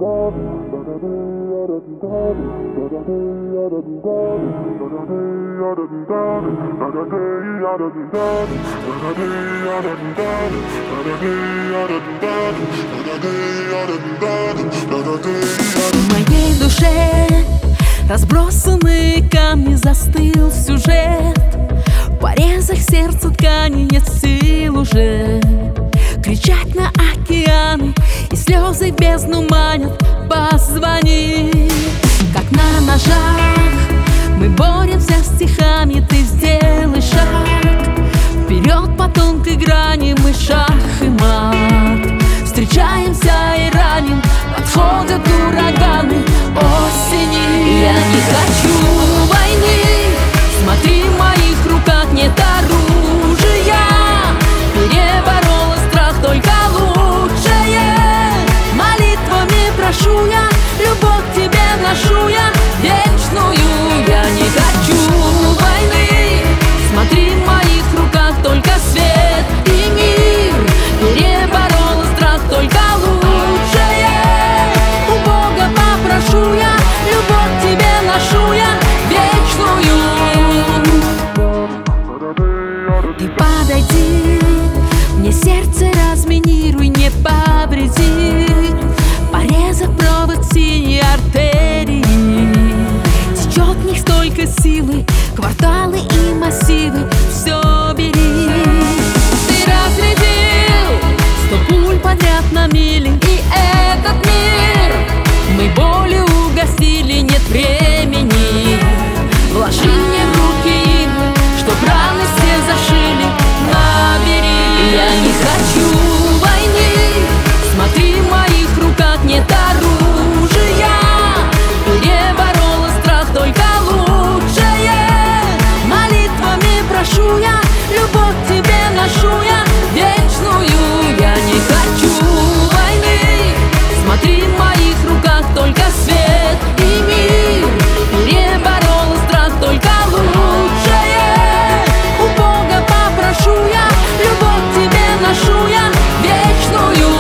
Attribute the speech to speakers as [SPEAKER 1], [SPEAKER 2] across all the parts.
[SPEAKER 1] В моей душе разбросанные камни, застыл сюжет. В порезах сердца ткани нет сил уже кричать на океаны, и слезы бездну манят. Позвони, как на ножах мы боремся стихами. Ты сделай шаг вперед по тонкой грани, мы шах и мат. Встречаемся и раним, подходят ураганы осени. Я не хочу войны, смотри, в моих руках нет оружия. Переборола страх, только лучшее. Молитвами прошу я, любовь к тебе ношу я вечную. Я не хочу войны, смотри, в моих руках только свет и мир. Переборола страх, только лучшее. У Бога попрошу я, любовь к тебе ношу я вечную. Ты подойди, мне сердце разминируй, не повреди. Порезах провод синей артерии, течет в них столько силы, кварталы и массивы, все бери. Ты разрядил 100 пуль подряд на мили, и этот мир мы болью угостили. Нет времени, вложи мне в руки иглы, чтоб раны все зашили. Набери, я не хочу войны, смотри, в моих руках нет оружия. Переборола страх, только лучшее. Молитвами прошу я, любовь к тебе ношу я вечную. Я не хочу войны, смотри, в моих руках только свет и мир. Переборола страх, только лучшее. У Бога попрошу я, любовь к тебе ношу я вечную.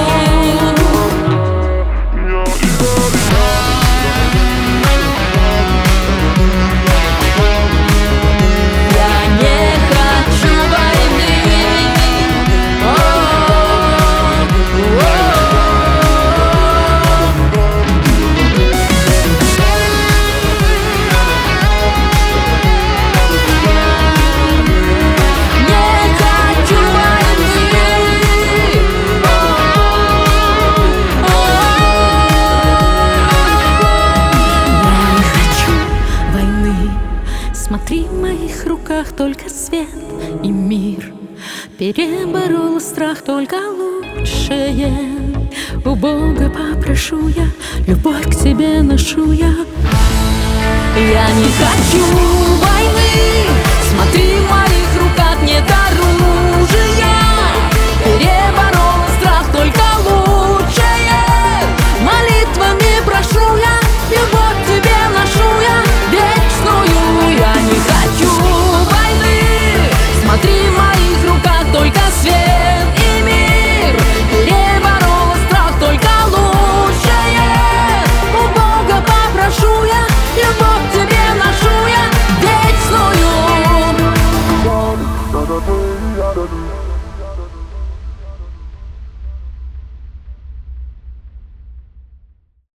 [SPEAKER 1] Смотри, в моих руках только свет и мир. Переборола страх, только лучшее. У Бога попрошу я, любовь к тебе ношу я. Я не хочу войны, смотри, в